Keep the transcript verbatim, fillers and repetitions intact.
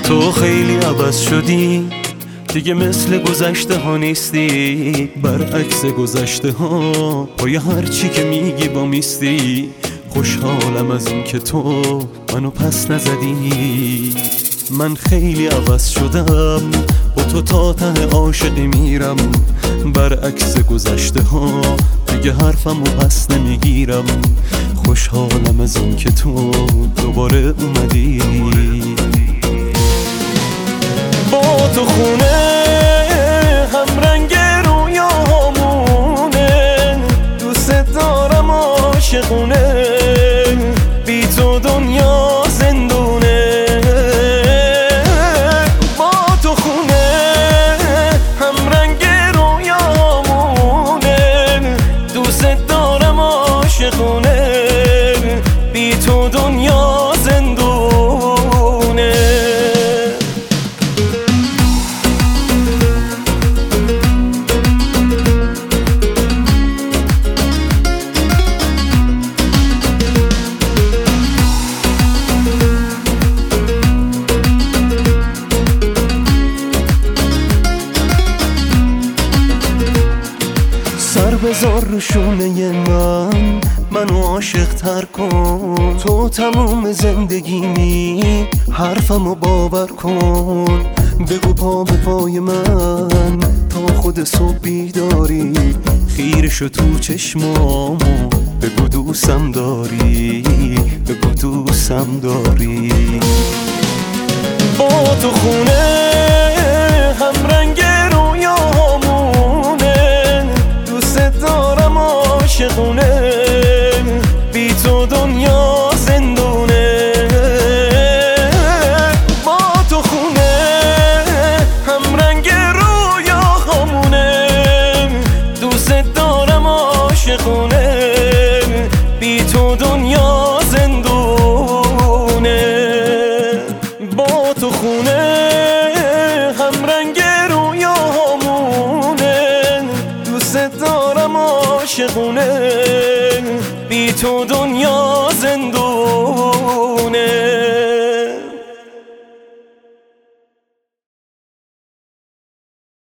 تو خیلی عوض شدی، دیگه مثل گذشته ها نیستی، برعکس گذشته ها پای هر چی که میگی با میستی. خوشحالم از این که تو منو پس نزدی. من خیلی عوض شدم، با تو تا ته عاشقی میرم، برعکس گذشته ها دیگه حرفمو پس نمیگیرم. خوشحالم از این که تو دوباره اومدی. با تو خونه هم رنگ رویامونه، دوست دارم عاشقونه، بی تو دنیا زندونه. با تو خونه هم رنگ رویامونه، دوست دارم عاشقونه، بی تو دنیا زندونه. سر بذار رو شونه من، منو عاشق تر کن. تو تموم زندگیمی، حرفمو باور کن. بگو پا به پای من تا خود صبح بیداری، خیره شو تو چشمامو بگو دوستم داری، بگو دوستم داری. با تو خونه هم رنگ رویامونه، دوست دارم عاشقونه، بی تو دنیا زندونه. با تو خونه هم رنگ رویامونه، دوست دارم عاشقونه، بی تو دنیا زندونه. با تو خونه هم رنگ رویامونه، دوست دارم عاشقونه، بی تو دنیا زندونه.